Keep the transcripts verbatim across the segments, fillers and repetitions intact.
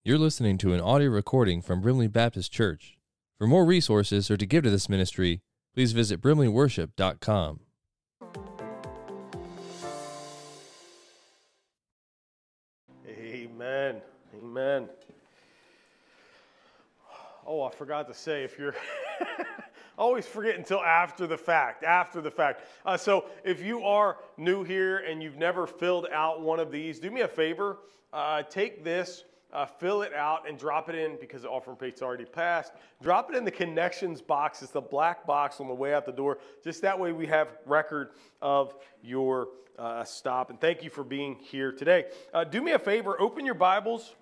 You're listening to an audio recording from Brimley Baptist Church. For more resources or to give to this ministry, please visit brimley worship dot com. Amen. Amen. Oh, I forgot to say, if you're... always forget until after the fact, after the fact. Uh, so if you are new here and you've never filled out one of these, do me a favor. Uh, take this, uh, fill it out, and drop it in, because the offering page's already passed. Drop it in the connections box. It's the black box on the way out the door. Just that way we have record of your uh, stop. And thank you for being here today. Uh, do me a favor. Open your Bibles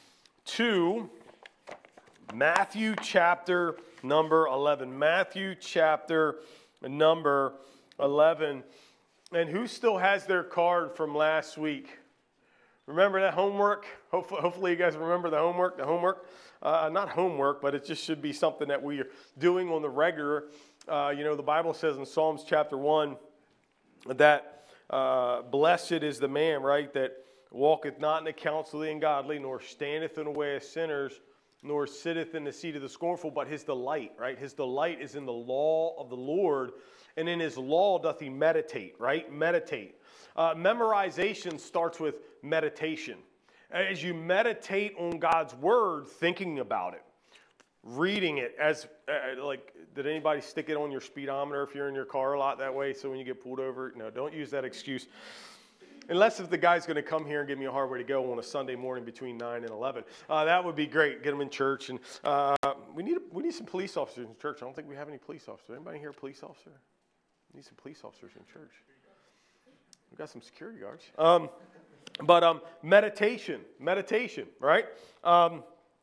to Matthew chapter number eleven. Matthew chapter number eleven. And who still has their card from last week? Remember that homework? Hopefully, hopefully you guys remember the homework. The homework, uh, not homework, but it just should be something that we are doing on the regular. Uh, you know, the Bible says in Psalms chapter one that uh, blessed is the man, right, that walketh not in the counsel of the ungodly, nor standeth in the way of sinners, nor sitteth in the seat of the scornful, but his delight, right? His delight is in the law of the Lord, and in his law doth he meditate, right? Meditate. Uh, memorization starts with meditation. As you meditate on God's word, thinking about it, reading it, as uh, like, did anybody stick it on your speedometer if you're in your car a lot that way, so when you get pulled over? No, don't use that excuse. Unless if the guy's going to come here and give me a hard way to go on a Sunday morning between nine and eleven. Uh, that would be great. Get them in church. And uh, we need we need some police officers in church. I don't think we have any police officers. Anybody here a police officer? We need some police officers in church. We've got some security guards. Um, but um, meditation. Meditation, right? Um,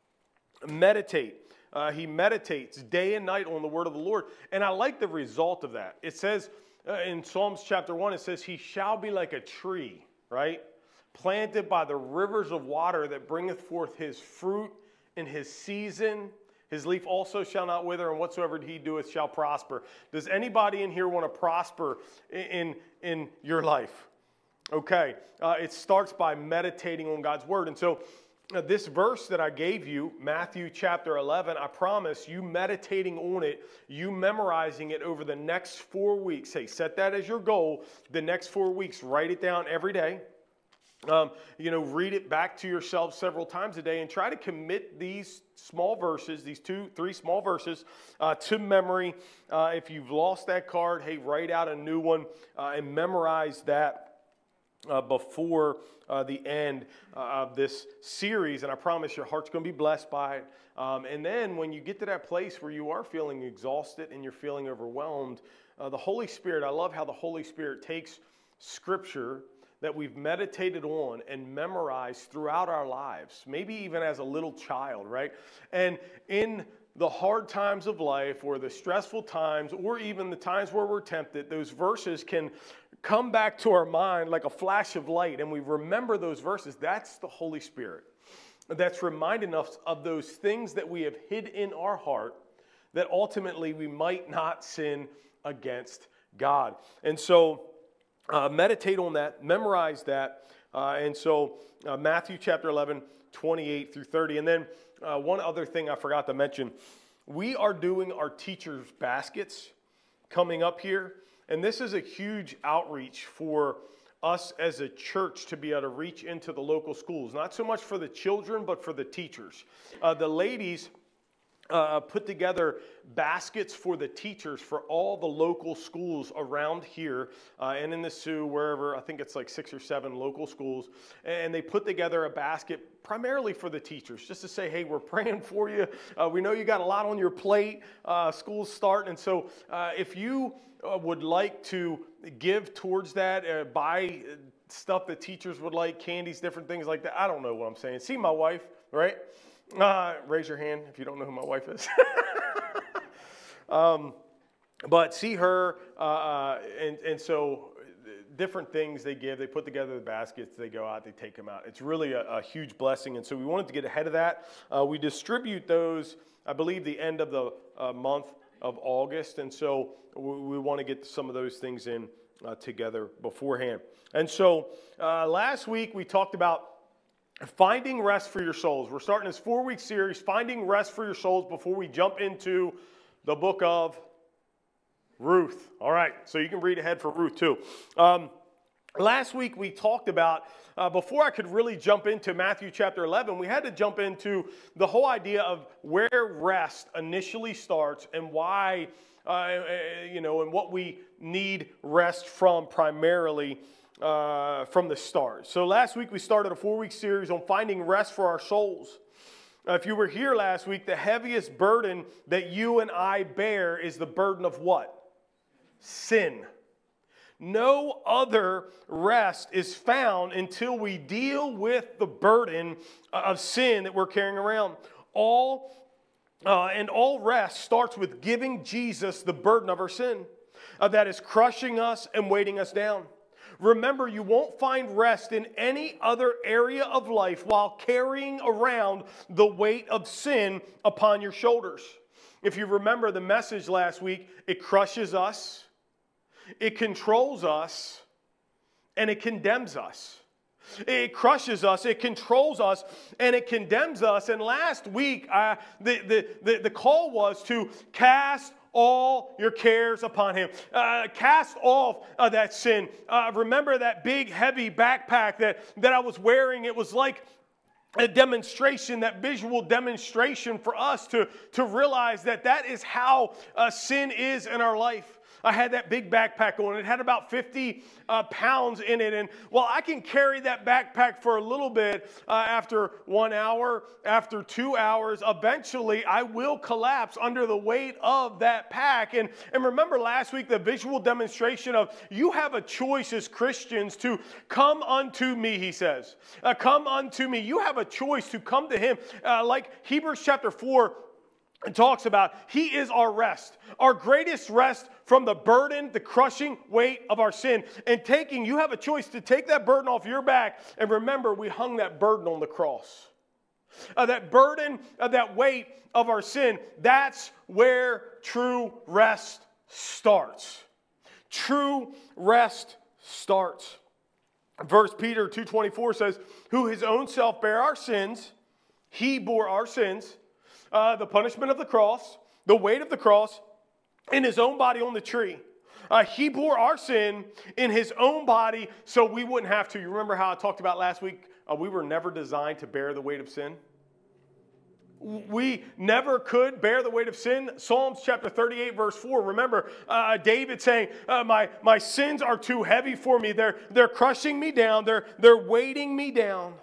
meditate. Uh, he meditates day and night on the word of the Lord. And I like the result of that. It says... Uh, in Psalms chapter one, it says, he shall be like a tree, right? Planted by the rivers of water that bringeth forth his fruit in his season. His leaf also shall not wither, and whatsoever he doeth shall prosper. Does anybody in here want to prosper in, in, in your life? Okay. Uh, it starts by meditating on God's word. And so uh, this verse that I gave you, Matthew chapter eleven, I promise you meditating on it, you memorizing it over the next four weeks. Hey, set that as your goal. The next four weeks, write it down every day. Um, you know, read it back to yourself several times a day and try to commit these small verses, these two, three small verses uh, to memory. Uh, if you've lost that card, hey, write out a new one uh, and memorize that Uh, before uh, the end uh, of this series, and I promise your heart's going to be blessed by it. Um, and then when you get to that place where you are feeling exhausted and you're feeling overwhelmed, uh, the Holy Spirit, I love how the Holy Spirit takes Scripture that we've meditated on and memorized throughout our lives, maybe even as a little child, right? And in the hard times of life or the stressful times or even the times where we're tempted, those verses can come back to our mind like a flash of light, and we remember those verses. That's the Holy Spirit. That's reminding us of those things that we have hid in our heart that ultimately we might not sin against God. And so uh, meditate on that, memorize that. Uh, and so uh, Matthew chapter eleven, twenty-eight through thirty. And then uh, one other thing I forgot to mention. We are doing our teachers' baskets coming up here. And this is a huge outreach for us as a church to be able to reach into the local schools. Not so much for the children, but for the teachers. Uh, the ladies uh, put together baskets for the teachers for all the local schools around here uh, and in the Sioux, wherever. I think it's like six or seven local schools. And they put together a basket primarily for the teachers, just to say, hey, we're praying for you. Uh, we know you got a lot on your plate. Uh, school's starting. And so uh, if you uh, would like to give towards that, uh, buy stuff that teachers would like, candies, different things like that. I don't know what I'm saying. See my wife, right? Uh, raise your hand if you don't know who my wife is. um, but see her, uh, and, and so different things they give. They put together the baskets. They go out. They take them out. It's really a, a huge blessing. And so we wanted to get ahead of that. Uh, we distribute those, I believe, the end of the uh, month of August. And so we, we want to get some of those things in uh, together beforehand. And so uh, last week we talked about Finding rest for your souls. We're starting this four-week series, Finding Rest for Your Souls, before we jump into the book of Ruth. All right, so you can read ahead for Ruth too. Um, last week we talked about, uh, before I could really jump into Matthew chapter eleven, we had to jump into the whole idea of where rest initially starts and why, uh, you know, and what we need rest from primarily uh, from the start. So last week we started a four-week series on finding rest for our souls. Uh, if you were here last week, the heaviest burden that you and I bear is the burden of what? Sin. No other rest is found until we deal with the burden of sin that we're carrying around. All uh, and all rest starts with giving Jesus the burden of our sin uh, that is crushing us and weighting us down. Remember, you won't find rest in any other area of life while carrying around the weight of sin upon your shoulders. If you remember the message last week, it crushes us, it controls us, and it condemns us. It crushes us, it controls us, and it condemns us. And last week, uh, the, the, the, the call was to cast all your cares upon Him. Uh, cast off uh, that sin. Uh, remember that big, heavy backpack that, that I was wearing? It was like a demonstration, that visual demonstration for us to, to realize that that is how uh, sin is in our life. I had that big backpack on. It had about fifty uh, pounds in it. And while I can carry that backpack for a little bit, uh, after one hour, after two hours, eventually I will collapse under the weight of that pack. And, and remember last week, the visual demonstration of you have a choice as Christians to come unto me, he says. Uh, come unto me. You have a choice to come to Him. Uh, like Hebrews chapter four talks about, He is our rest, our greatest rest from the burden, the crushing weight of our sin. And taking, you have a choice to take that burden off your back. And remember, we hung that burden on the cross. Uh, that burden, uh, that weight of our sin, that's where true rest starts. True rest starts. First Peter two twenty-four says, who His own self bare our sins, He bore our sins, Uh, the punishment of the cross, the weight of the cross, in His own body on the tree. Uh, he bore our sin in His own body so we wouldn't have to. You remember how I talked about last week? Uh, we were never designed to bear the weight of sin. We never could bear the weight of sin. Psalms chapter thirty-eight verse four. Remember uh, David saying, uh, my, my sins are too heavy for me. They're, they're crushing me down. They're, they're weighting me down.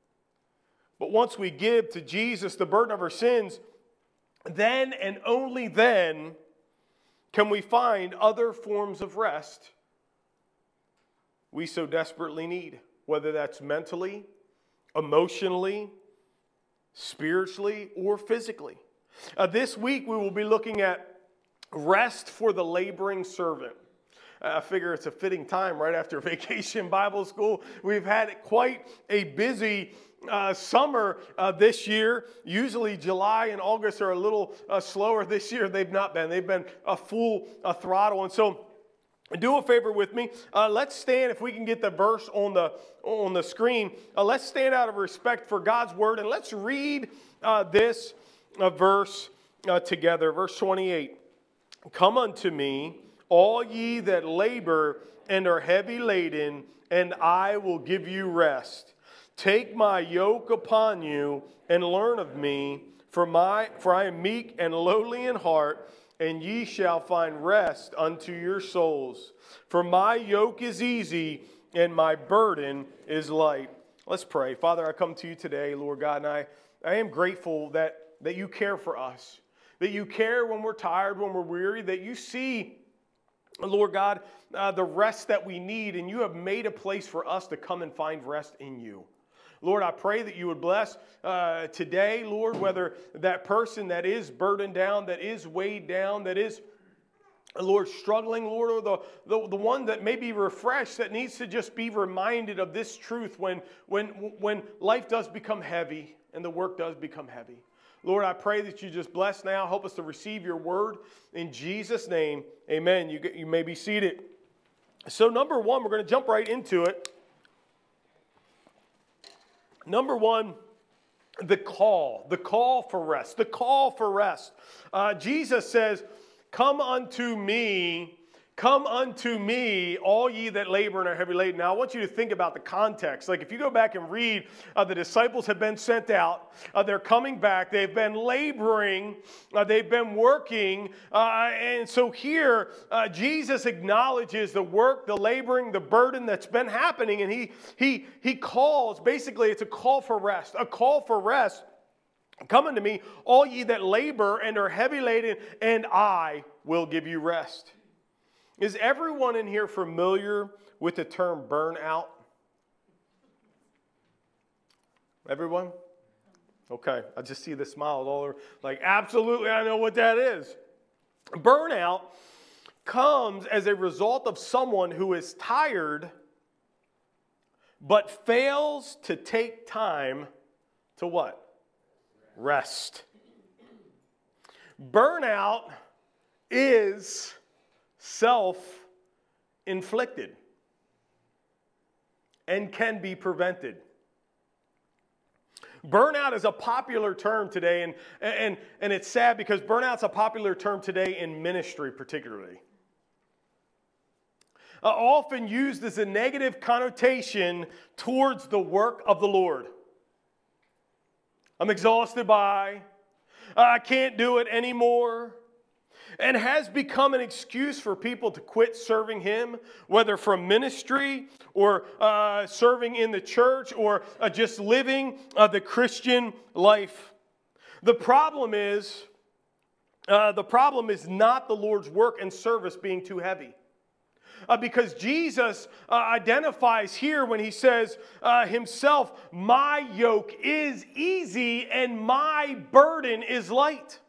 But once we give to Jesus the burden of our sins, then and only then can we find other forms of rest we so desperately need, whether that's mentally, emotionally, spiritually, or physically. Uh, this week we will be looking at rest for the laboring servant. I figure it's a fitting time right after Vacation Bible School. We've had quite a busy uh, summer uh, this year. Usually July and August are a little uh, slower. This year they've not been. They've been a full uh, throttle. And so do a favor with me. Uh, let's stand, if we can get the verse on the, on the screen. Uh, let's stand out of respect for God's Word, and let's read uh, this uh, verse uh, together. Verse twenty-eight. Come unto me, all ye that labor and are heavy laden, and I will give you rest. Take my yoke upon you and learn of me, for my for I am meek and lowly in heart, and ye shall find rest unto your souls. For my yoke is easy and my burden is light. Let's pray. Father, I come to you today, Lord God, and I, I am grateful that, that you care for us, that you care when we're tired, when we're weary, that you see, Lord God, uh, the rest that we need, and you have made a place for us to come and find rest in you. Lord, I pray that you would bless uh, today, Lord, whether that person that is burdened down, that is weighed down, that is, Lord, struggling, Lord, or the, the, the one that may be refreshed, that needs to just be reminded of this truth when, when, when life does become heavy and the work does become heavy. Lord, I pray that you just bless now. Help us to receive your word. In Jesus' name, amen. You, you may be seated. So number one, we're going to jump right into it. Number one, the call, the call for rest, the call for rest. Uh, Jesus says, come unto me, come unto me, all ye that labor and are heavy laden. Now, I want you to think about the context. Like, if you go back and read, uh, the disciples have been sent out. Uh, they're coming back. They've been laboring. Uh, they've been working. Uh, and so here, uh, Jesus acknowledges the work, the laboring, the burden that's been happening. And he, he, he calls, basically, it's a call for rest. A call for rest. Come unto me, all ye that labor and are heavy laden, and I will give you rest. Is everyone in here familiar with the term burnout? Everyone? Okay, I just see the smiles all over. Like, absolutely, I know what that is. Burnout comes as a result of someone who is tired but fails to take time to what? Rest. Burnout is self-inflicted and can be prevented. Burnout is a popular term today, and, and, and it's sad because burnout's a popular term today in ministry particularly. Uh, often used as a negative connotation towards the work of the Lord. I'm exhausted by, I can't do it anymore. And has become an excuse for people to quit serving Him, whether from ministry or uh, serving in the church or uh, just living uh, the Christian life. The problem is, uh, the problem is not the Lord's work and service being too heavy. Uh, because Jesus uh, identifies here when He says uh, Himself, my yoke is easy and my burden is light.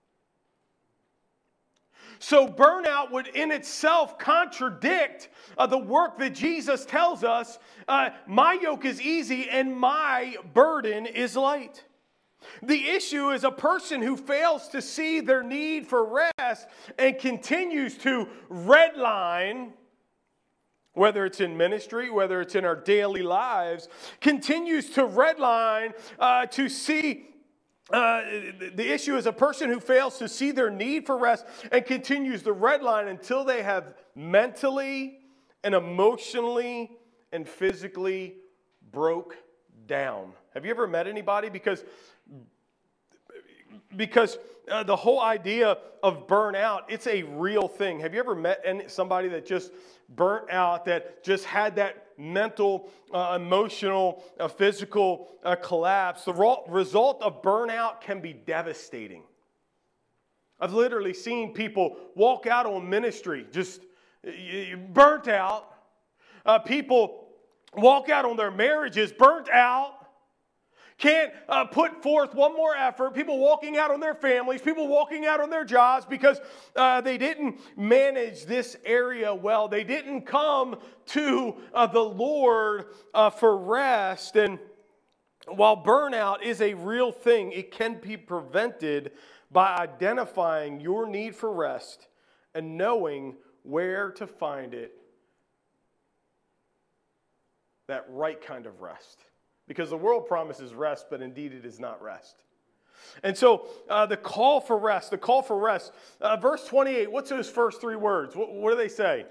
So burnout would in itself contradict uh, the work that Jesus tells us, uh, my yoke is easy and my burden is light. The issue is a person who fails to see their need for rest and continues to redline, whether it's in ministry, whether it's in our daily lives, continues to redline uh, to see Uh, the issue is a person who fails to see their need for rest and continues the red line until they have mentally and emotionally and physically broke down. Have you ever met anybody? Because, because uh, the whole idea of burnout, it's a real thing. Have you ever met any, somebody that just burnt out, that just had that mental, uh, emotional, uh, physical uh, collapse? The ro- result of burnout can be devastating. I've literally seen people walk out on ministry just uh, burnt out. Uh, people walk out on their marriages burnt out. Can't uh, put forth one more effort. People walking out on their families. People walking out on their jobs because uh, they didn't manage this area well. They didn't come to uh, the Lord uh, for rest. And while burnout is a real thing, it can be prevented by identifying your need for rest and knowing where to find it. That right kind of rest. Because the world promises rest, but indeed it is not rest. And so uh, the call for rest, the call for rest, uh, verse twenty-eight, what's those first three words? What, what do they say?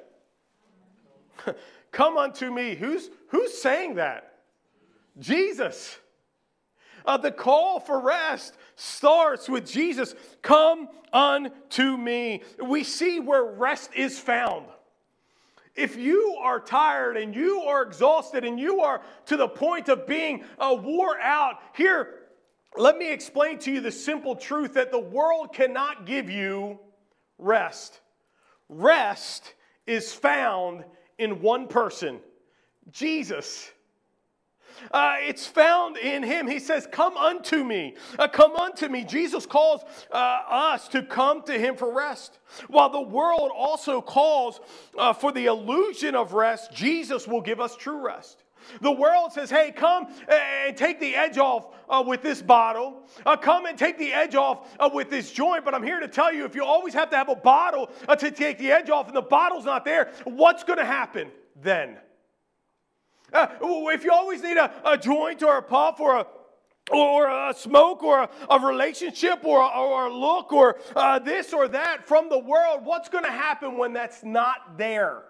Come unto me. Who's, who's saying that? Jesus. Uh, the call for rest starts with Jesus. Come unto me. We see where rest is found. If you are tired and you are exhausted and you are to the point of being uh, wore out, here, let me explain to you the simple truth that the world cannot give you rest. Rest is found in one person, Jesus. Uh, it's found in Him. He says, come unto me. Uh, come unto me. Jesus calls uh, us to come to Him for rest. While the world also calls uh, for the illusion of rest, Jesus will give us true rest. The world says, hey, come and take the edge off uh, with this bottle. Uh, come and take the edge off uh, with this joint. But I'm here to tell you, if you always have to have a bottle uh, to take the edge off and the bottle's not there, what's going to happen then? Uh, if you always need a, a joint or a puff or a or a smoke or a, a relationship or a, or a look or uh, this or that from the world, what's going to happen when that's not there?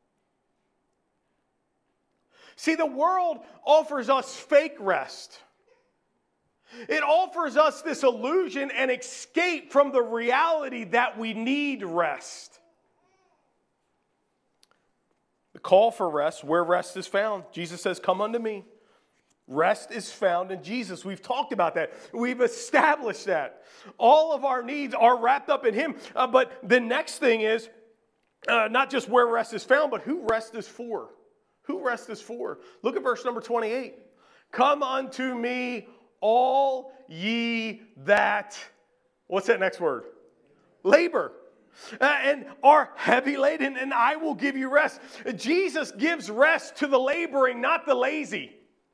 See, the world offers us fake rest. It offers us this illusion and escape from the reality that we need rest. The call for rest, where rest is found. Jesus says, come unto me. Rest is found in Jesus. We've talked about that. We've established that. All of our needs are wrapped up in Him. Uh, but the next thing is uh, not just where rest is found, but who rest is for. Who rest is for. Look at verse number twenty-eight. Come unto me, all ye that, what's that next word? Labor. Uh, and are heavy laden, and I will give you rest. Jesus gives rest to the laboring, not the lazy.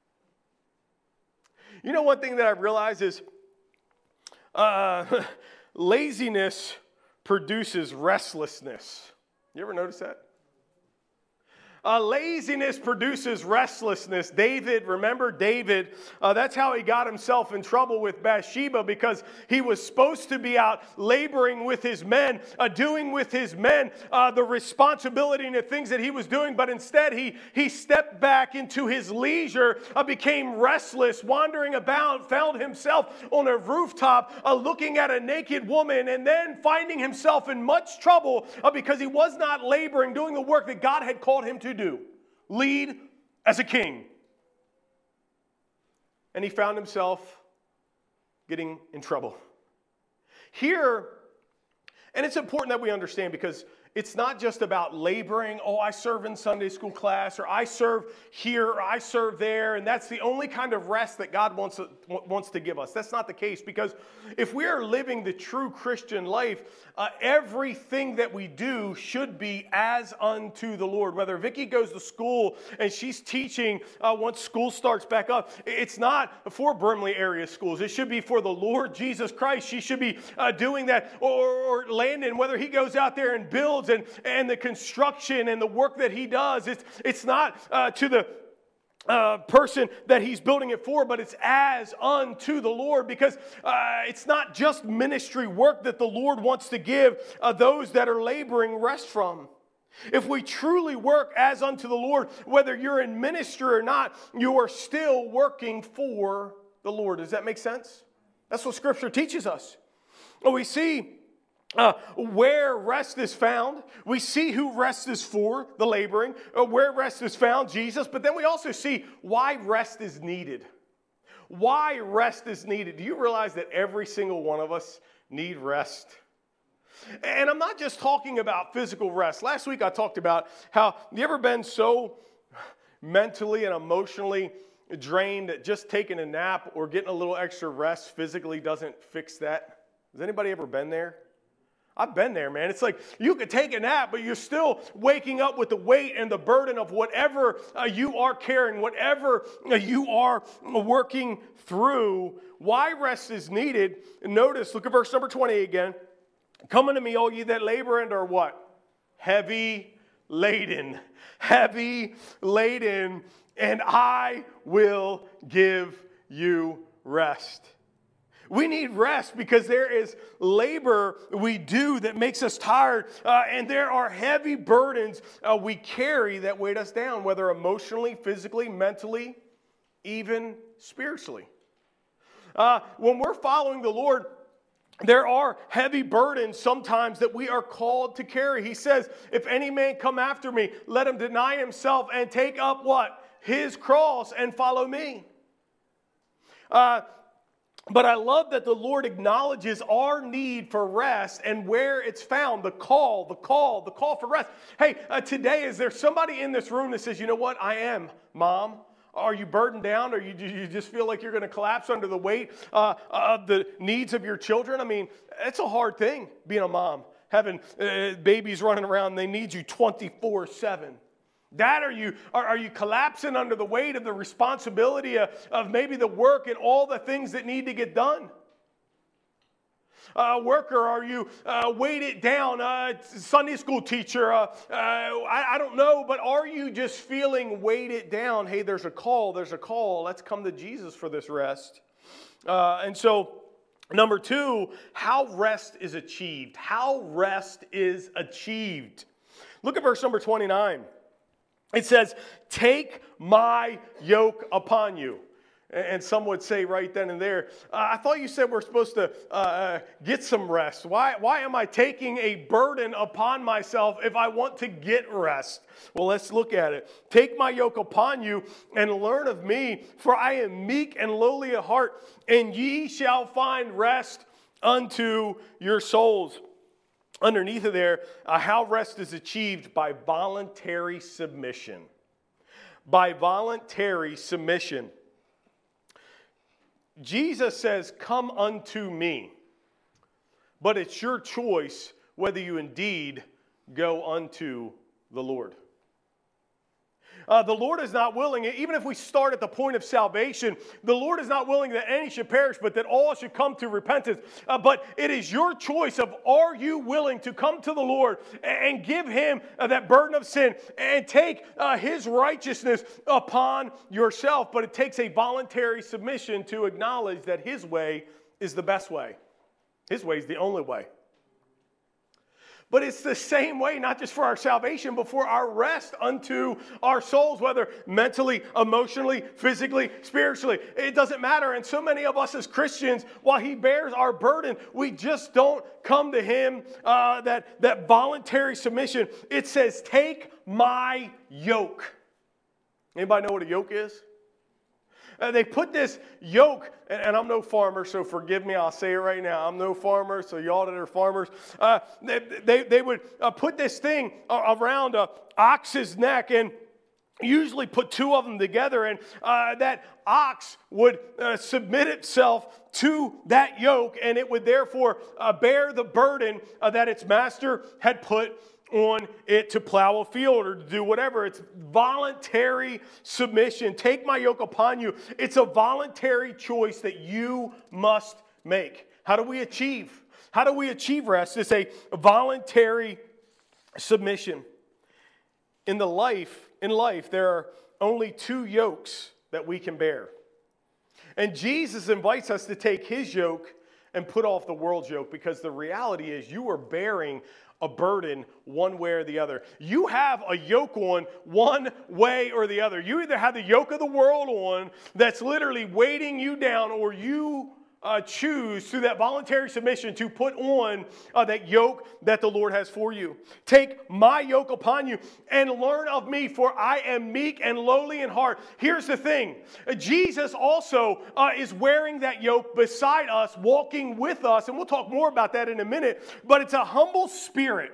You know, one thing that I've realized is uh, laziness produces restlessness. You ever notice that? Uh, laziness produces restlessness. David, remember David, uh, that's how he got himself in trouble with Bathsheba, because he was supposed to be out laboring with his men, uh, doing with his men uh, the responsibility and the things that he was doing, but instead he, he stepped back into his leisure, uh, became restless, wandering about, found himself on a rooftop uh, looking at a naked woman, and then finding himself in much trouble uh, because he was not laboring, doing the work that God had called him to do. Lead as a king. And he found himself getting in trouble. Here, and it's important that we understand, because it's not just about laboring. Oh, I serve in Sunday school class, or I serve here, or I serve there, and that's the only kind of rest that God wants to, wants to give us. That's not the case, because if we are living the true Christian life, uh, everything that we do should be as unto the Lord. Whether Vicky goes to school and she's teaching uh, once school starts back up, it's not for Brimley area schools. It should be for the Lord Jesus Christ. She should be uh, doing that. Or, or Landon, whether he goes out there and builds and, and the construction and the work that he does, it's, it's not uh, to the Uh, person that he's building it for, but it's as unto the Lord, because uh, it's not just ministry work that the Lord wants to give uh, those that are laboring rest from. If we truly work as unto the Lord, whether you're in ministry or not, you are still working for the Lord. Does that make sense? That's what Scripture teaches us. We see Uh, where rest is found. We see who rest is for, the laboring. Uh, where rest is found, Jesus. But then we also see why rest is needed. Why rest is needed. Do you realize that every single one of us need rest? And I'm not just talking about physical rest. Last week I talked about how, you ever been so mentally and emotionally drained that just taking a nap or getting a little extra rest physically doesn't fix that? Has anybody ever been there? I've been there, man. It's like you could take a nap, but you're still waking up with the weight and the burden of whatever uh, you are carrying, whatever uh, you are working through. Why rest is needed. Notice, look at verse number twenty again. Come unto me, all ye that labor and are what? Heavy laden. Heavy laden, and I will give you rest. We need rest because there is labor we do that makes us tired, uh, and there are heavy burdens uh, we carry that weight us down, whether emotionally, physically, mentally, even spiritually. Uh, when we're following the Lord, there are heavy burdens sometimes that we are called to carry. He says, if any man come after me, let him deny himself and take up what? His cross and follow me. Uh, But I love that the Lord acknowledges our need for rest and where it's found, the call, the call, the call for rest. Hey, uh, today, is there somebody in this room that says, you know what, I am, Mom? Are you burdened down, or you, you just feel like you're going to collapse under the weight uh, of the needs of your children? I mean, it's a hard thing being a mom, having uh, babies running around, and they need you twenty-four seven. That are you are, are you collapsing under the weight of the responsibility of, of maybe the work and all the things that need to get done? Uh, worker, are you uh, weighted down? Uh, Sunday school teacher, uh, uh, I, I don't know, but are you just feeling weighted down? Hey, there's a call, there's a call. Let's come to Jesus for this rest. Uh, and so, number two, how rest is achieved. How rest is achieved. Look at verse number twenty-nine. It says, take my yoke upon you. And some would say right then and there, uh, I thought you said we're supposed to uh, get some rest. Why, why am I taking a burden upon myself if I want to get rest? Well, let's look at it. Take my yoke upon you and learn of me, for I am meek and lowly at heart, and ye shall find rest unto your souls. Underneath of there, uh, how rest is achieved by voluntary submission. By voluntary submission. Jesus says, come unto me. But it's your choice whether you indeed go unto the Lord. Uh, the Lord is not willing, even if we start at the point of salvation, the Lord is not willing that any should perish, but that all should come to repentance. Uh, but it is your choice of, are you willing to come to the Lord and, and give Him uh, that burden of sin and take uh, His righteousness upon yourself? But it takes a voluntary submission to acknowledge that His way is the best way. His way is the only way. But it's the same way, not just for our salvation, but for our rest unto our souls, whether mentally, emotionally, physically, spiritually. It doesn't matter. And so many of us as Christians, while He bears our burden, we just don't come to Him, uh, that, that voluntary submission. It says, take my yoke. Anybody know what a yoke is? Uh, they put this yoke, and, and I'm no farmer, so forgive me, I'll say it right now. I'm no farmer, so y'all that are farmers, uh, they, they, they would uh, put this thing uh, around an ox's neck and usually put two of them together, and uh, that ox would uh, submit itself to that yoke, and it would therefore uh, bear the burden uh, that its master had put on it to plow a field or to do whatever. It's voluntary submission. Take my yoke upon you. It's a voluntary choice that you must make. How do we achieve? How do we achieve rest? It's a voluntary submission. In the life, in life, there are only two yokes that we can bear. And Jesus invites us to take His yoke and put off the world's yoke, because the reality is you are bearing a burden one way or the other. You have a yoke on one way or the other. You either have the yoke of the world on that's literally weighting you down, or you uh, choose through that voluntary submission to put on uh, that yoke that the Lord has for you. Take my yoke upon you and learn of me, for I am meek and lowly in heart. Here's the thing. Jesus also uh, is wearing that yoke beside us, walking with us, and we'll talk more about that in a minute, but it's a humble spirit.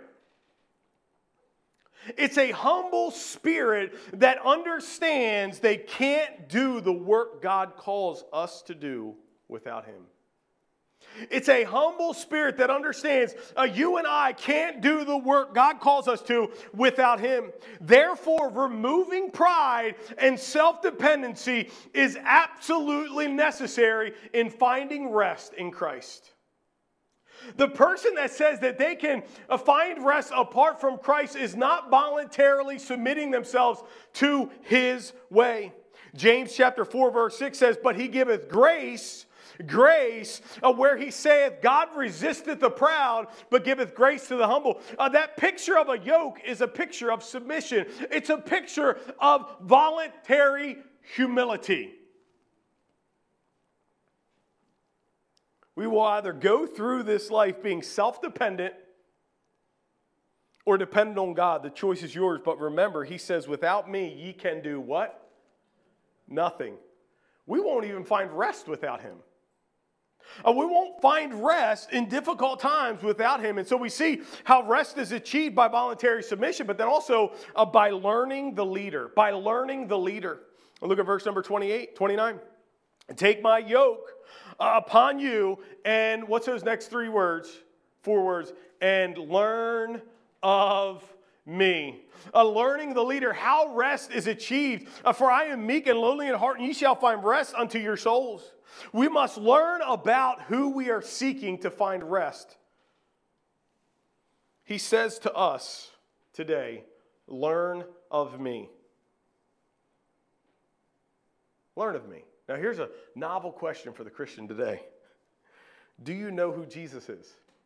It's a humble spirit that understands they can't do the work God calls us to do without Him. It's a humble spirit that understands uh, you and I can't do the work God calls us to without Him. Therefore, removing pride and self-dependency is absolutely necessary in finding rest in Christ. The person that says that they can find rest apart from Christ is not voluntarily submitting themselves to His way. James chapter four verse six says, but He giveth grace, grace, uh, where He saith, God resisteth the proud, but giveth grace to the humble. Uh, that picture of a yoke is a picture of submission. It's a picture of voluntary humility. We will either go through this life being self-dependent or dependent on God. The choice is yours. But remember, He says, without me, ye can do what? Nothing. We won't even find rest without Him. Uh, we won't find rest in difficult times without Him. And so we see how rest is achieved by voluntary submission, but then also uh, by learning the leader. By learning the leader. Look at verse number twenty-eight, twenty-nine. Take my yoke uh, upon you, and what's those next three words? Four words. And learn of me. Uh, learning the leader, how rest is achieved. Uh, for I am meek and lowly in heart, and ye shall find rest unto your souls. We must learn about who we are seeking to find rest. He says to us today, learn of me. Learn of me. Now here's a novel question for the Christian today. Do you know who Jesus is?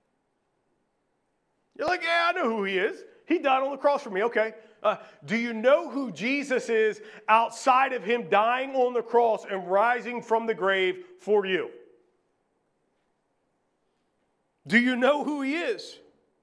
You're like, yeah, I know who he is. He died on the cross for me. Okay. Uh, do you know who Jesus is outside of him dying on the cross and rising from the grave for you? Do you know who he is?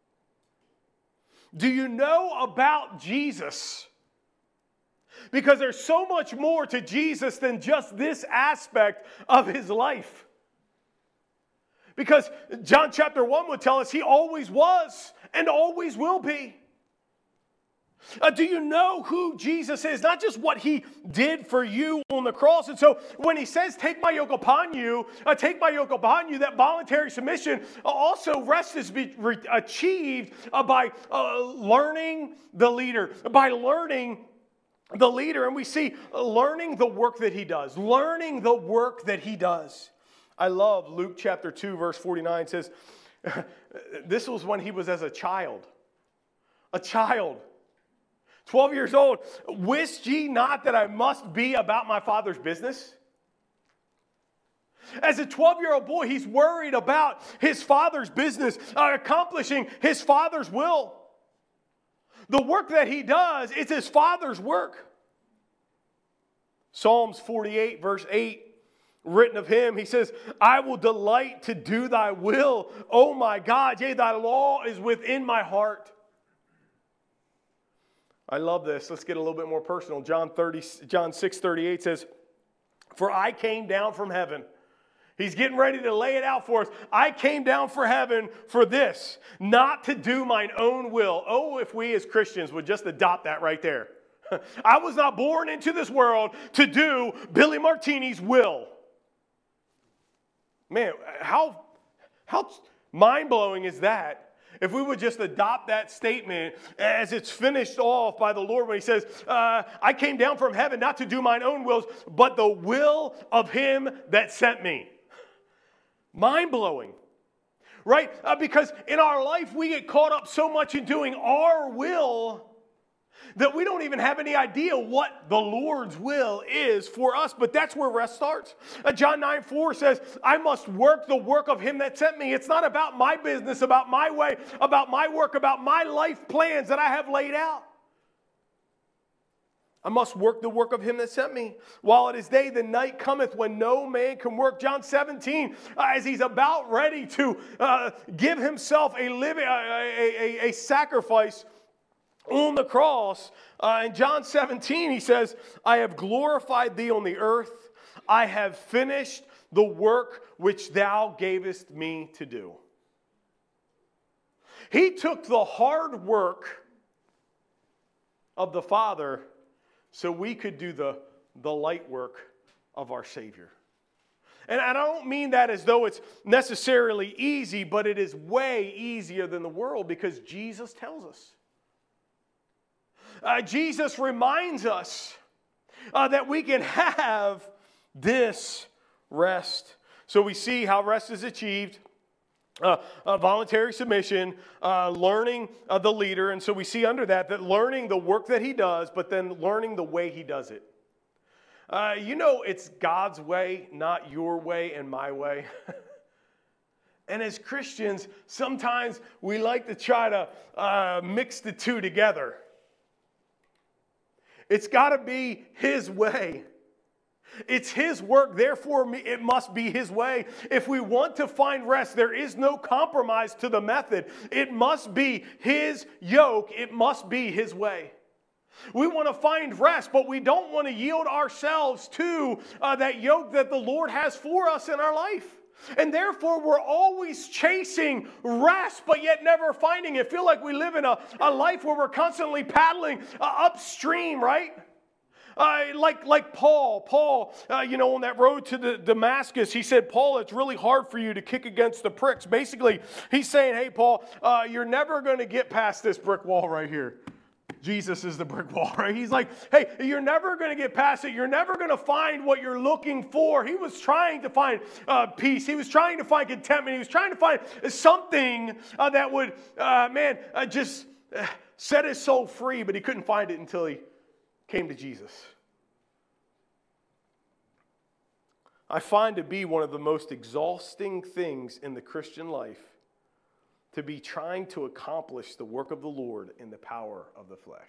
Do you know about Jesus? Because there's so much more to Jesus than just this aspect of his life. Because John chapter one would tell us he always was and always will be. Uh, do you know who Jesus is? Not just what he did for you on the cross. And so when he says, take my yoke upon you, uh, take my yoke upon you, that voluntary submission, uh, also rest is be re- achieved uh, by uh, learning the leader, by learning the leader. And we see uh, learning the work that he does, learning the work that he does. I love Luke chapter two, verse forty-nine says, this was when he was as a child, a child. twelve years old, wist ye not that I must be about my Father's business? As a twelve-year-old boy, he's worried about his Father's business, uh, accomplishing his Father's will. The work that he does, it's his Father's work. Psalms forty-eight, verse eight, written of him, he says, I will delight to do thy will, O my God, yea, thy law is within my heart. I love this. Let's get a little bit more personal. John thirty, John six thirty-eight says, for I came down from heaven. He's getting ready to lay it out for us. I came down from heaven for this, not to do mine own will. Oh, if we as Christians would just adopt that right there. I was not born into this world to do Billy Martini's will. Man, how, how mind-blowing is that? If we would just adopt that statement as it's finished off by the Lord when he says, uh, I came down from heaven not to do mine own wills, but the will of him that sent me. Mind-blowing, right? Uh, because in our life we get caught up so much in doing our will that we don't even have any idea what the Lord's will is for us. But that's where rest starts. Uh, John nine four says, I must work the work of him that sent me. It's not about my business, about my way, about my work, about my life plans that I have laid out. I must work the work of him that sent me. While it is day, the night cometh when no man can work. John seventeen, uh, as he's about ready to uh, give himself a living, uh, a, a, a sacrifice on the cross, uh, in John seventeen, he says, I have glorified thee on the earth. I have finished the work which thou gavest me to do. He took the hard work of the Father so we could do the, the light work of our Savior. And I don't mean that as though it's necessarily easy, but it is way easier than the world because Jesus tells us. Uh, Jesus reminds us uh, that we can have this rest. So we see how rest is achieved. Uh, uh, voluntary submission, uh, learning uh, the leader. And so we see under that that learning the work that he does, but then learning the way he does it. Uh, you know, it's God's way, not your way and my way. And as Christians, sometimes we like to try to uh, mix the two together. It's got to be his way. It's his work, therefore it must be his way. If we want to find rest, there is no compromise to the method. It must be his yoke. It must be his way. We want to find rest, but we don't want to yield ourselves to uh, that yoke that the Lord has for us in our life. And therefore, we're always chasing rest, but yet never finding it. Feel like we live in a, a life where we're constantly paddling uh, upstream, right? Uh, like, like Paul, Paul, uh, you know, on that road to the Damascus, he said, Paul, it's really hard for you to kick against the pricks. Basically, he's saying, hey, Paul, uh, you're never going to get past this brick wall right here. Jesus is the brick wall, right? He's like, hey, you're never going to get past it. You're never going to find what you're looking for. He was trying to find uh, peace. He was trying to find contentment. He was trying to find something uh, that would, uh, man, uh, just uh, set his soul free, but he couldn't find it until he came to Jesus. I find to be one of the most exhausting things in the Christian life to be trying to accomplish the work of the Lord in the power of the flesh.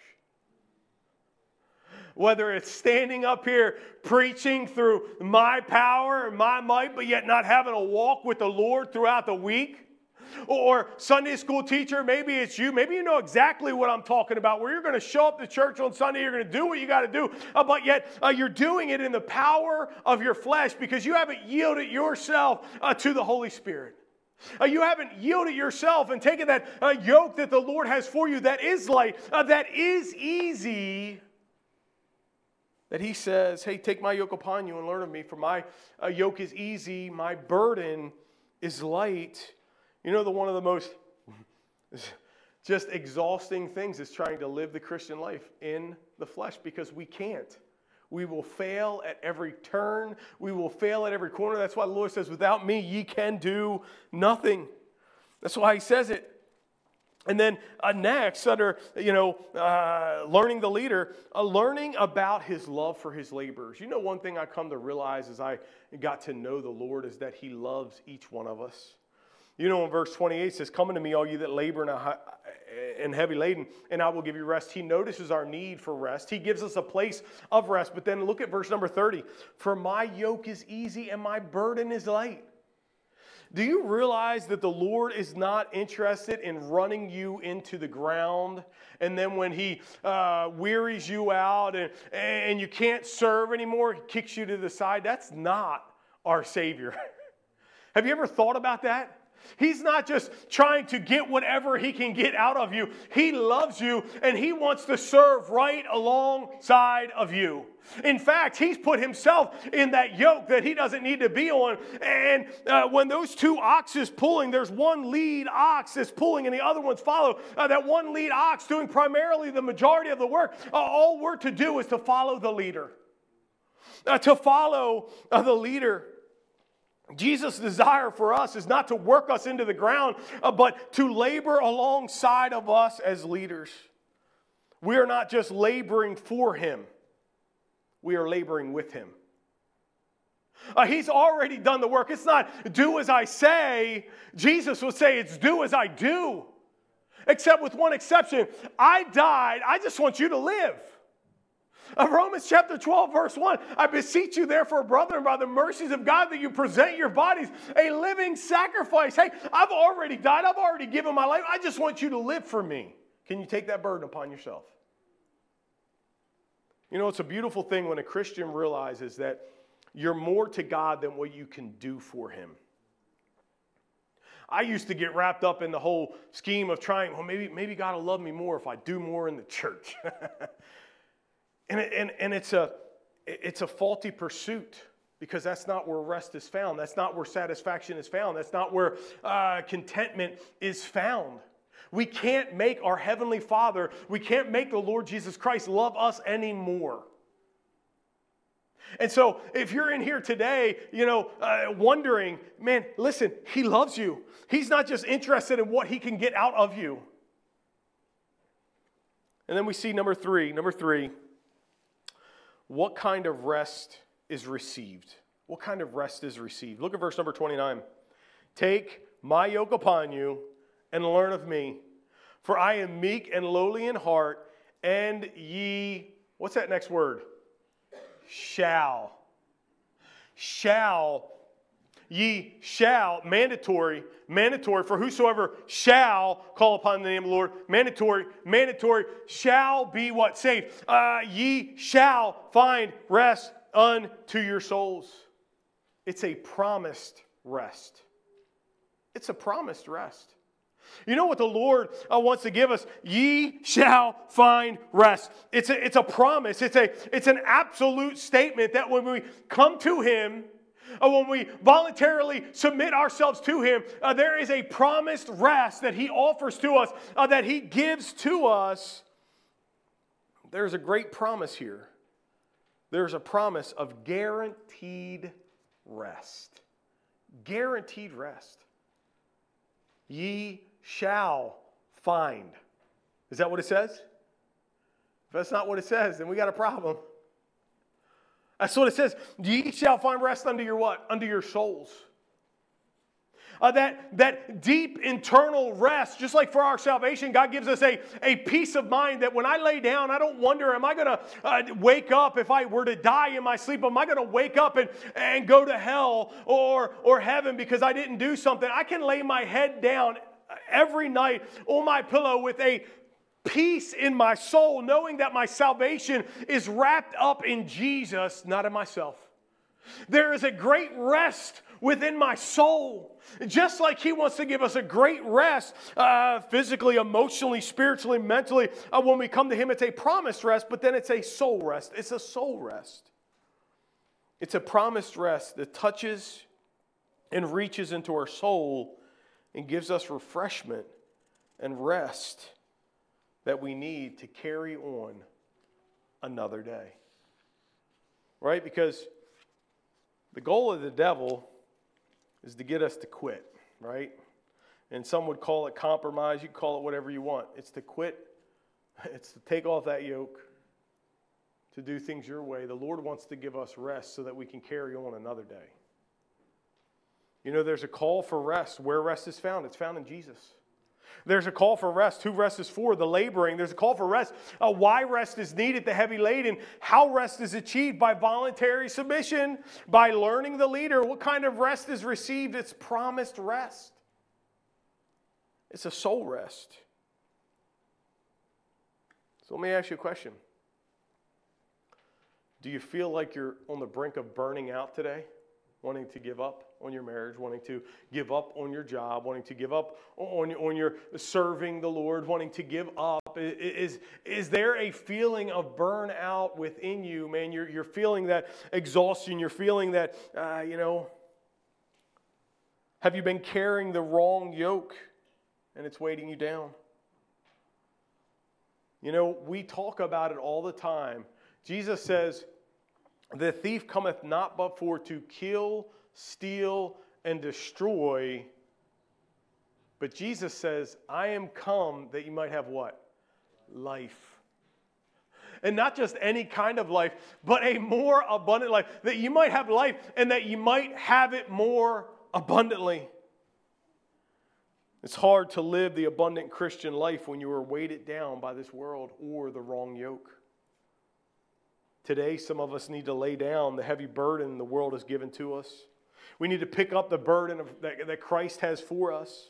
Whether it's standing up here preaching through my power and my might, but yet not having a walk with the Lord throughout the week. Or Sunday school teacher, maybe it's you. Maybe you know exactly what I'm talking about, where you're going to show up to church on Sunday, you're going to do what you got to do, uh, but yet uh, you're doing it in the power of your flesh because you haven't yielded yourself uh, to the Holy Spirit. Uh, you haven't yielded yourself and taken that uh, yoke that the Lord has for you that is light, uh, that is easy, that He says, hey, take my yoke upon you and learn of me, for my uh, yoke is easy, my burden is light. You know, the one of the most just exhausting things is trying to live the Christian life in the flesh because we can't. We will fail at every turn. We will fail at every corner. That's why the Lord says, without me, ye can do nothing. That's why He says it. And then uh, next, under, you know, uh, learning the leader, uh, learning about His love for His laborers. You know, one thing I come to realize as I got to know the Lord is that He loves each one of us. You know, in verse twenty-eight it says, come unto me, all you that labor and heavy laden, and I will give you rest. He notices our need for rest. He gives us a place of rest. But then look at verse number thirty. For my yoke is easy and my burden is light. Do you realize that the Lord is not interested in running you into the ground? And then when He uh, wearies you out and, and you can't serve anymore, He kicks you to the side? That's not our Savior. Have you ever thought about that? He's not just trying to get whatever He can get out of you. He loves you and He wants to serve right alongside of you. In fact, He's put Himself in that yoke that He doesn't need to be on. And uh, when those two oxes pulling, there's one lead ox that's pulling and the other ones follow. Uh, that one lead ox doing primarily the majority of the work. Uh, all we're to do is to follow the leader. Uh, to follow uh, the leader. Jesus' desire for us is not to work us into the ground, uh, but to labor alongside of us as leaders. We are not just laboring for Him. We are laboring with Him. Uh, he's already done the work. It's not do as I say. Jesus would say it's do as I do. Except with one exception. I died. I just want you to live. Uh, Romans chapter twelve, verse one, I beseech you therefore, brethren, by the mercies of God, that you present your bodies a living sacrifice. Hey, I've already died. I've already given my life. I just want you to live for me. Can you take that burden upon yourself? You know, it's a beautiful thing when a Christian realizes that you're more to God than what you can do for Him. I used to get wrapped up in the whole scheme of trying, well, maybe, maybe God will love me more if I do more in the church. And, it, and, and it's a it's a faulty pursuit because that's not where rest is found. That's not where satisfaction is found. That's not where uh, contentment is found. We can't make our Heavenly Father, we can't make the Lord Jesus Christ love us anymore. And so if you're in here today, you know, uh, wondering, man, listen, He loves you. He's not just interested in what He can get out of you. And then we see number three, number three, what kind of rest is received? What kind of rest is received? Look at verse number twenty-nine. Take my yoke upon you and learn of me, for I am meek and lowly in heart, and ye, what's that next word? Shall. Shall. Ye shall, mandatory, mandatory, for whosoever shall call upon the name of the Lord, mandatory, mandatory, shall be what? Saved. Uh, ye shall find rest unto your souls. It's a promised rest. It's a promised rest. You know what the Lord uh, wants to give us? Ye shall find rest. It's a, it's a promise. It's a, it's an absolute statement that when we come to Him, Uh, when we voluntarily submit ourselves to Him, uh, there is a promised rest that He offers to us, uh, that He gives to us. there's a great promise here. There's a promise of guaranteed rest. Guaranteed rest. Ye shall find. Is that what it says? If that's not what it says, then we got a problem. That's what it says. Ye shall find rest unto your what? Unto your souls. Uh, that, that deep internal rest, just like for our salvation, God gives us a, a peace of mind that when I lay down, I don't wonder, am I going to uh, wake up if I were to die in my sleep? Am I going to wake up and, and go to hell or, or heaven because I didn't do something? I can lay my head down every night on my pillow with a peace in my soul, knowing that my salvation is wrapped up in Jesus, not in myself. There is a great rest within my soul. Just like He wants to give us a great rest uh, physically, emotionally, spiritually, mentally. Uh, when we come to Him, it's a promised rest, but then it's a soul rest. It's a soul rest. It's a promised rest that touches and reaches into our soul and gives us refreshment and rest that we need to carry on another day. Right? Because the goal of the devil is to get us to quit, right? And some would call it compromise. You call it whatever you want. It's to quit. It's to take off that yoke, to do things your way. The Lord wants to give us rest so that we can carry on another day. You know, there's a call for rest. Where rest is found, it's found in Jesus. There's a call for rest. Who rest is for? The laboring. There's a call for rest. Uh, why rest is needed? The heavy laden. How rest is achieved? By voluntary submission. By learning the leader. What kind of rest is received? It's promised rest. It's a soul rest. So let me ask you a question. Do you feel like you're on the brink of burning out today? Wanting to give up on your marriage, wanting to give up on your job, wanting to give up on, on your serving the Lord, wanting to give up. Is, is there a feeling of burnout within you, man? You're, you're feeling that exhaustion. You're feeling that, uh, you know, have you been carrying the wrong yoke and it's weighting you down? You know, we talk about it all the time. Jesus says, the thief cometh not but for to kill, steal, and destroy. But Jesus says, I am come that you might have what? Life. And not just any kind of life, but a more abundant life. That you might have life and that you might have it more abundantly. It's hard to live the abundant Christian life when you are weighted down by this world or the wrong yoke. Today, some of us need to lay down the heavy burden the world has given to us. We need to pick up the burden of, that, that Christ has for us.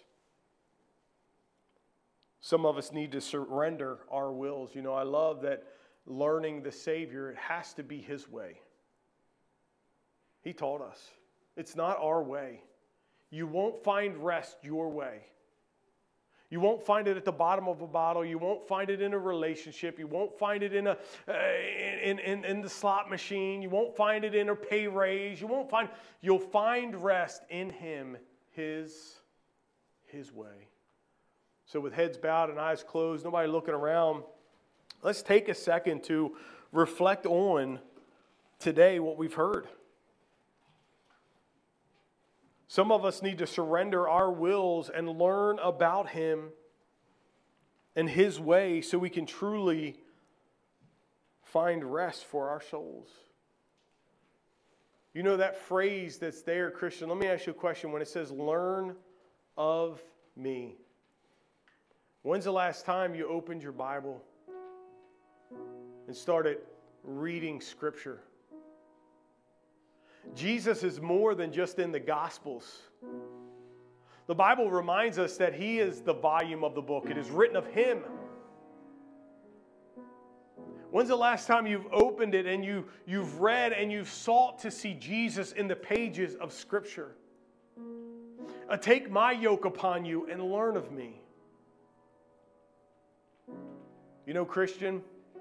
Some of us need to surrender our wills. You know, I love that learning the Savior, it has to be His way. He taught us. It's not our way. You won't find rest your way. You won't find it at the bottom of a bottle. You won't find it in a relationship. You won't find it in a uh, in, in, in the slot machine. You won't find it in a pay raise. You won't find. You'll find rest in Him, His His way. So with heads bowed and eyes closed, nobody looking around, let's take a second to reflect on today what we've heard. Some of us need to surrender our wills and learn about Him and His way so we can truly find rest for our souls. You know that phrase that's there, Christian? Let me ask you a question. When it says, learn of me. When's the last time you opened your Bible and started reading Scripture? Jesus is more than just in the Gospels. The Bible reminds us that He is the volume of the book. It is written of Him. When's the last time you've opened it and you, you've read and you've sought to see Jesus in the pages of Scripture? Uh, take my yoke upon you and learn of me. You know, Christian,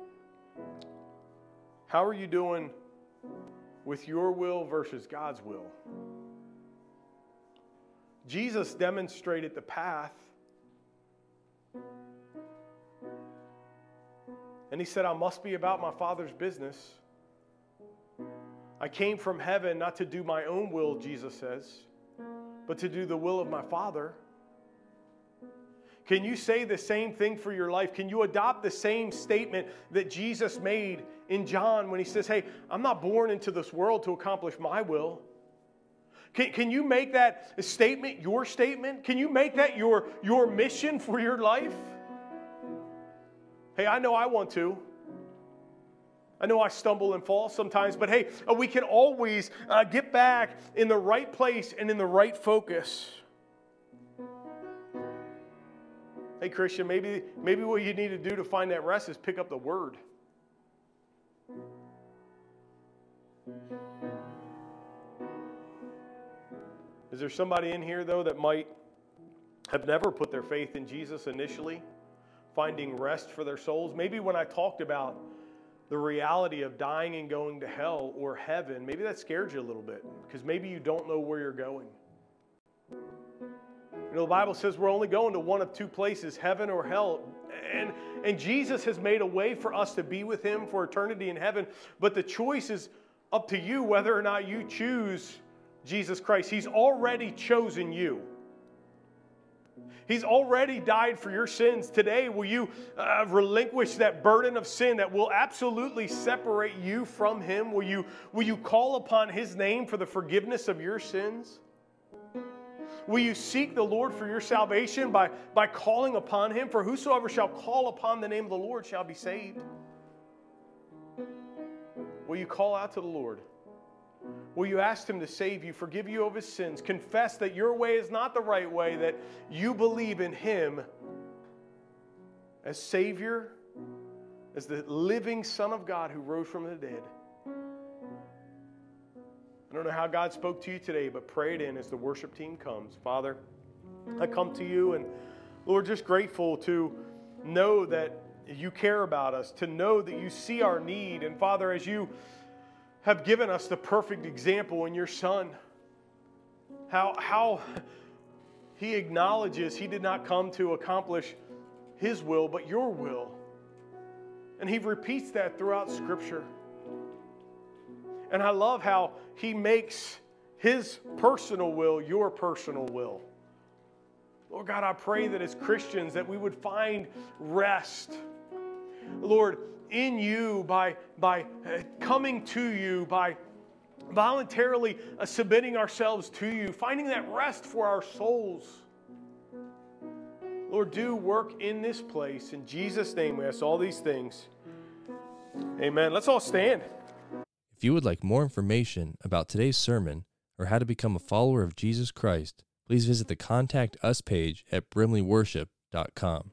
how are you doing with your will versus God's will? Jesus demonstrated the path. And he said, I must be about my Father's business. I came from heaven not to do my own will, Jesus says, but to do the will of my Father. Can you say the same thing for your life? Can you adopt the same statement that Jesus made in John when he says, hey, I'm not born into this world to accomplish my will? Can, can you make that statement your statement? Can you make that your, your mission for your life? Hey, I know I want to. I know I stumble and fall sometimes, but hey, we can always uh, get back in the right place and in the right focus. Hey, Christian, maybe, maybe what you need to do to find that rest is pick up the Word. Is there somebody in here, though, that might have never put their faith in Jesus initially, finding rest for their souls? Maybe when I talked about the reality of dying and going to hell or heaven, maybe that scared you a little bit because maybe you don't know where you're going. You know, the Bible says we're only going to one of two places, heaven or hell. And, and Jesus has made a way for us to be with Him for eternity in heaven. But the choice is up to you whether or not you choose Jesus Christ. He's already chosen you. He's already died for your sins. Today, will you uh, relinquish that burden of sin that will absolutely separate you from Him? Will you, will you call upon His name for the forgiveness of your sins? Will you seek the Lord for your salvation by, by calling upon Him? For whosoever shall call upon the name of the Lord shall be saved. Will you call out to the Lord? Will you ask Him to save you, forgive you of His sins, confess that your way is not the right way, that you believe in Him as Savior, as the living Son of God who rose from the dead? I don't know how God spoke to you today, but pray it in as the worship team comes. Father, I come to you and, Lord, just grateful to know that you care about us, to know that you see our need. And Father, as you have given us the perfect example in your Son, how, how He acknowledges He did not come to accomplish His will, but your will. And He repeats that throughout Scripture. And I love how He makes His personal will your personal will. Lord God, I pray that as Christians that we would find rest, Lord, in you by, by coming to you, by voluntarily uh, submitting ourselves to you, finding that rest for our souls. Lord, do work in this place. In Jesus' name we ask all these things. Amen. Let's all stand. If you would like more information about today's sermon or how to become a follower of Jesus Christ, please visit the Contact Us page at brimley worship dot com.